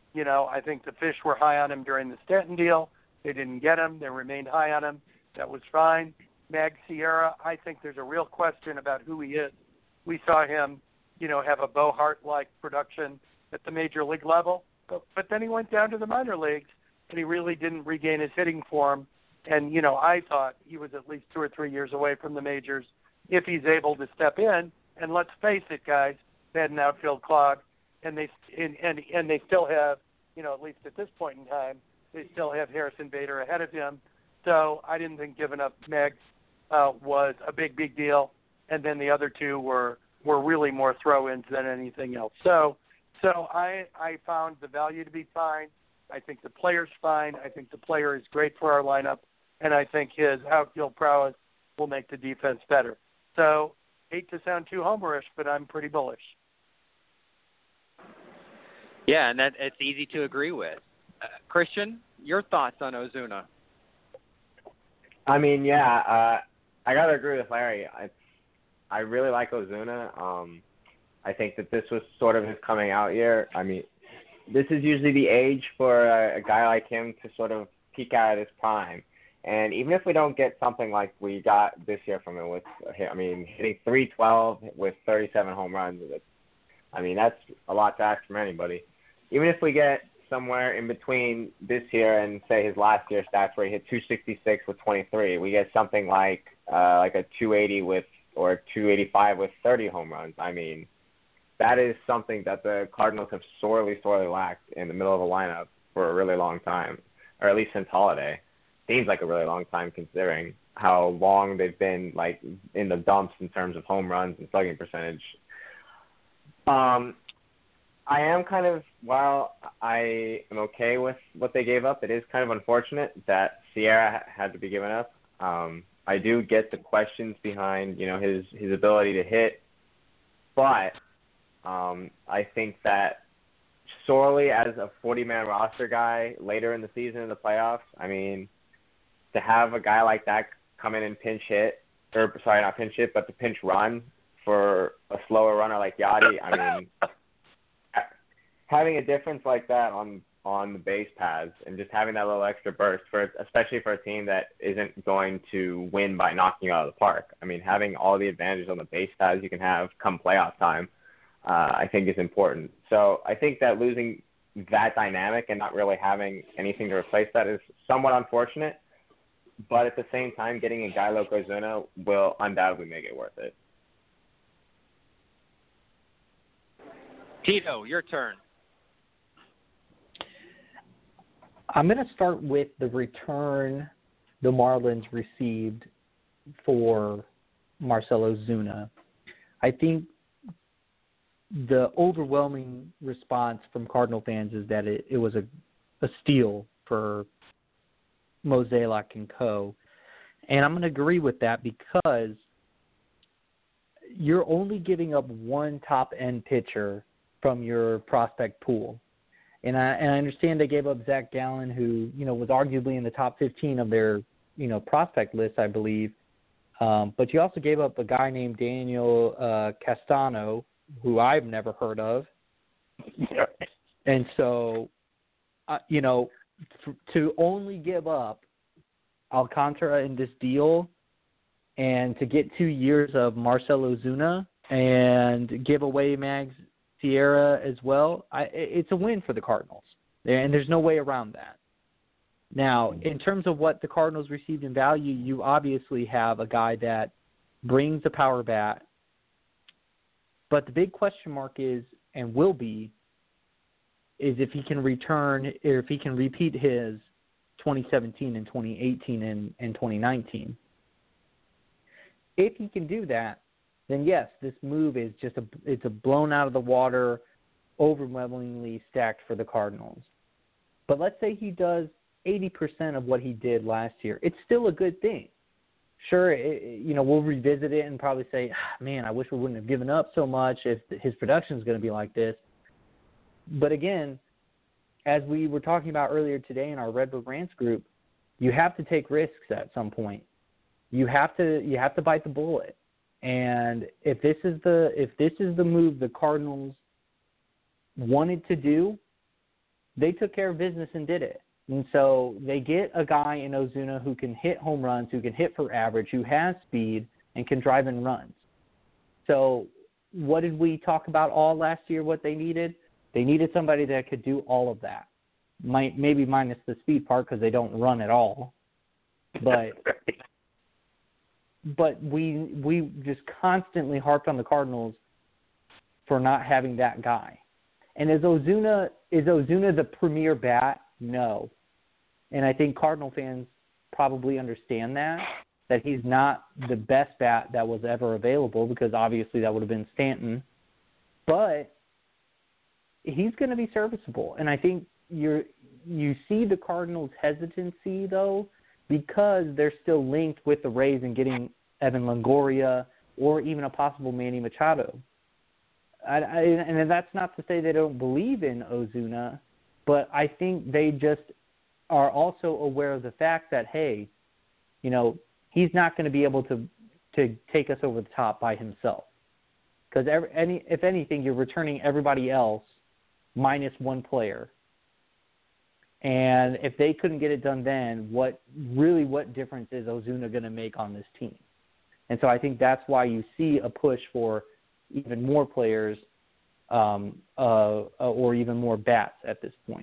I think the Fish were high on him during the Stanton deal. They didn't get him. They remained high on him. That was fine. Mag Sierra, I think there's a real question about who he is. We saw him, have a Bo Hart-like production at the major league level, but then he went down to the minor leagues, and he really didn't regain his hitting form. And, I thought he was at least 2 or 3 years away from the majors if he's able to step in. And let's face it, guys, they had an outfield clog, and they still have, at least at this point in time, they still have Harrison Bader ahead of him. So I didn't think giving up Megs was a big deal. And then the other two were really more throw-ins than anything else. So I found the value to be fine. I think the player's fine. I think the player is great for our lineup, and I think his outfield prowess will make the defense better. So, hate to sound too homerish, but I'm pretty bullish. Yeah, and that it's easy to agree with. Christian, your thoughts on Ozuna? I mean, I gotta agree with Larry. I really like Ozuna. I think that this was sort of his coming out year. I mean, this is usually the age for a guy like him to sort of peak out at his prime. And even if we don't get something like we got this year from him with, I mean, hitting .312 with 37 home runs, that's a lot to ask from anybody. Even if we get somewhere in between this year and, say, his last year's stats where he hit .266 with 23, we get something like a 280 or 285 with 30 home runs. I mean, that is something that the Cardinals have sorely lacked in the middle of the lineup for a really long time, or at least since Holiday. Seems like a really long time considering how long they've been like in the dumps in terms of home runs and slugging percentage. I am kind of, while I am okay with what they gave up, it is kind of unfortunate that Sierra had to be given up. I do get the questions behind, his ability to hit, but I think that sorely as a 40-man roster guy later in the season in the playoffs, I mean, to have a guy like that come in and pinch hit, or sorry, not pinch hit, but to pinch run for a slower runner like Yadi, I mean, having a difference like that on the base paths and just having that little extra burst, especially for a team that isn't going to win by knocking you out of the park. I mean, having all the advantages on the base paths you can have come playoff time, I think is important. So I think that losing that dynamic and not really having anything to replace that is somewhat unfortunate. But at the same time, getting a guy like Ozuna will undoubtedly make it worth it. Tito, your turn. I'm going to start with the return the Marlins received for Marcell Ozuna. I think the overwhelming response from Cardinal fans is that it was a steal for Mozeliak and co. And I'm going to agree with that because you're only giving up one top-end pitcher from your prospect pool. And I understand they gave up Zach Gallen, who, was arguably in the top 15 of their, prospect list, I believe. But you also gave up a guy named Daniel Castano, who I've never heard of. And so, to only give up Alcantara in this deal and to get 2 years of Marcell Ozuna and give away Max Sierra as well, it's a win for the Cardinals. And there's no way around that. Now, in terms of what the Cardinals received in value, you obviously have a guy that brings the power bat. But the big question mark is, and will be, is if he can return, or if he can repeat his 2017 and 2018 and 2019. If he can do that, then yes, this move is it's a blown out of the water, overwhelmingly stacked for the Cardinals. But let's say he does 80% of what he did last year. It's still a good thing. Sure, we'll revisit it and probably say, man, I wish we wouldn't have given up so much if his production is going to be like this. But again, as we were talking about earlier today in our Redbird Rants group, you have to take risks at some point. You have to bite the bullet. And if this is the move the Cardinals wanted to do, they took care of business and did it. And so they get a guy in Ozuna who can hit home runs, who can hit for average, who has speed, and can drive in runs. So what did we talk about all last year, what they needed? They needed somebody that could do all of that. Maybe minus the speed part because they don't run at all. But we just constantly harped on the Cardinals for not having that guy. And is Ozuna the premier bat? No. And I think Cardinal fans probably understand that he's not the best bat that was ever available, because obviously that would have been Stanton. But he's going to be serviceable. And I think you see the Cardinals' hesitancy though, because they're still linked with the Rays and getting Evan Longoria or even a possible Manny Machado. And that's not to say they don't believe in Ozuna, but I think they just are also aware of the fact that, hey, he's not going to be able to take us over the top by himself. Because if anything, you're returning everybody else minus one player. And if they couldn't get it done then, what difference is Ozuna going to make on this team? And so I think that's why you see a push for even more players or even more bats at this point.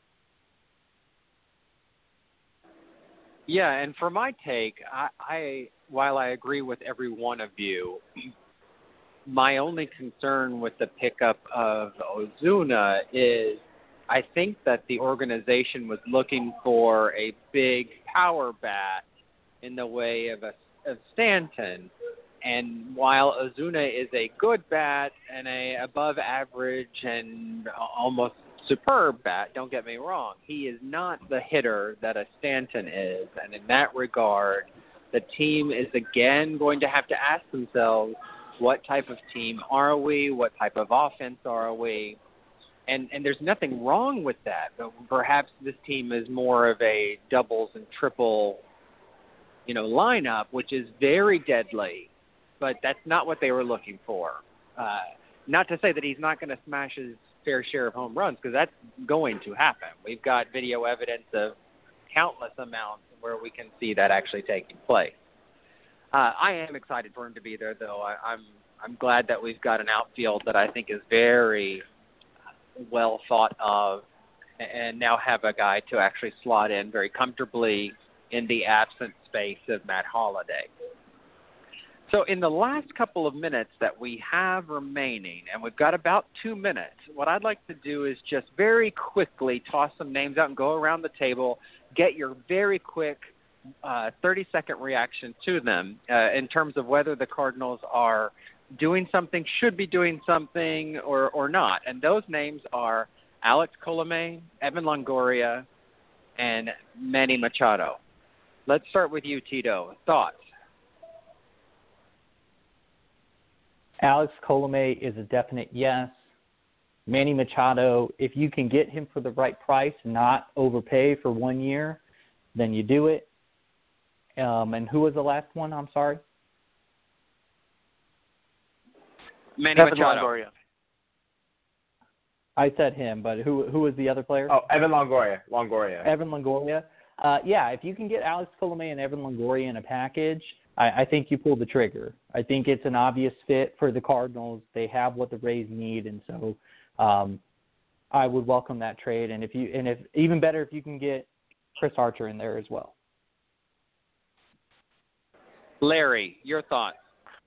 Yeah, and for my take, while I agree with every one of you, my only concern with the pickup of Ozuna is I think that the organization was looking for a big power bat in the way of Stanton. And while Ozuna is a good bat and a above average and almost superb bat, don't get me wrong, he is not the hitter that a Stanton is. And in that regard, the team is again going to have to ask themselves, what type of team are we? What type of offense are we? And there's nothing wrong with that. But perhaps this team is more of a doubles and triple, lineup, which is very deadly. But that's not what they were looking for. Not to say that he's not going to smash his fair share of home runs, because that's going to happen. We've got video evidence of countless amounts where we can see that actually taking place. I am excited for him to be there, though. I'm glad that we've got an outfield that I think is very well thought of, and now have a guy to actually slot in very comfortably in the absent space of Matt Holliday. So in the last couple of minutes that we have remaining, and we've got about 2 minutes, what I'd like to do is just very quickly toss some names out and go around the table, get your very quick 30-second reaction to them in terms of whether the Cardinals are doing something, should be doing something, or not. And those names are Alex Colomé, Evan Longoria, and Manny Machado. Let's start with you, Tito. Thoughts? Alex Colomé is a definite yes. Manny Machado, if you can get him for the right price, not overpay for 1 year, then you do it. And who was the last one? I'm sorry. Manny Evan Machado. Longoria. I said him, but who was the other player? Oh, Evan Longoria. Evan Longoria. Yeah, if you can get Alex Colomé and Evan Longoria in a package, I think you pull the trigger. I think it's an obvious fit for the Cardinals. They have what the Rays need, and so I would welcome that trade. And if even better if you can get Chris Archer in there as well. Larry, your thoughts?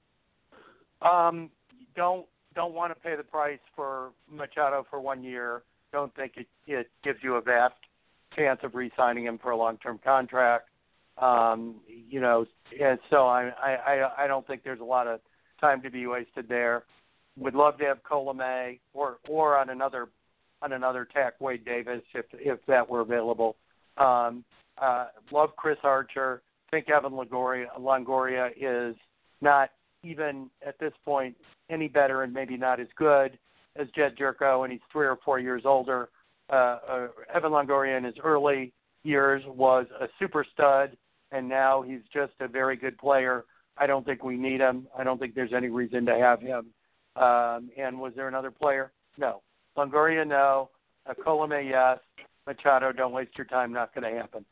Don't want to pay the price for Machado for 1 year. Don't think it gives you a vast chance of re-signing him for a long-term contract. And so I don't think there's a lot of time to be wasted there. Would love to have Colomé or on another tack Wade Davis if that were available. Love Chris Archer. Think Evan Longoria is not even at this point any better and maybe not as good as Jed Jerko, and he's 3 or 4 years older. Evan Longoria in his early years was a super stud, and now he's just a very good player. I don't think we need him. I don't think there's any reason to have him. And was there another player? No. Longoria, no. Colomé, yes. Machado, don't waste your time. Not going to happen.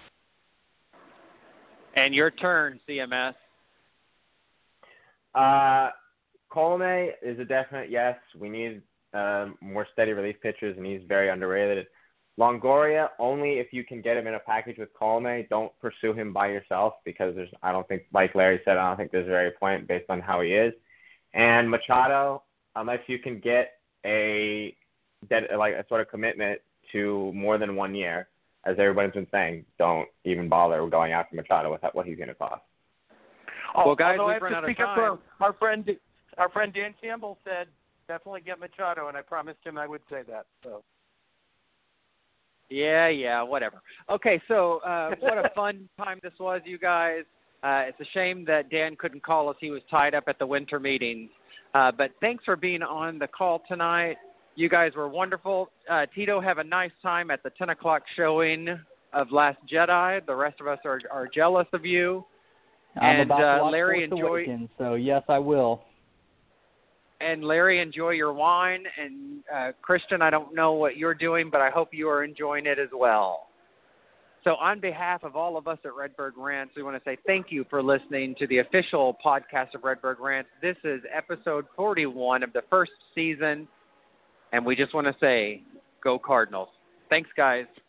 And your turn, CMS. Colomé is a definite yes. We need more steady relief pitchers, and he's very underrated. Longoria, only if you can get him in a package with Colomé. Don't pursue him by yourself because I don't think, like Larry said, I don't think there's very point based on how he is. And Machado, unless you can get a sort of commitment to more than 1 year, as everybody's been saying, don't even bother going after Machado with what he's going to cost. Well, guys, although we've run out of time. For our friend Dan Campbell said definitely get Machado, and I promised him I would say that. So. Yeah, whatever. Okay, so what a fun time this was, you guys. It's a shame that Dan couldn't call us. He was tied up at the winter meetings. But thanks for being on the call tonight. You guys were wonderful. Tito, have a nice time at the 10 o'clock showing of Last Jedi. The rest of us are jealous of you. I'm and about to watch Larry, Force enjoy. Awakens, so yes, I will. And Larry, enjoy your wine. And Christian, I don't know what you're doing, but I hope you are enjoying it as well. So on behalf of all of us at Redbird Rants, we want to say thank you for listening to the official podcast of Redbird Rants. This is episode 41 of the first season, and we just want to say, go Cardinals. Thanks, guys.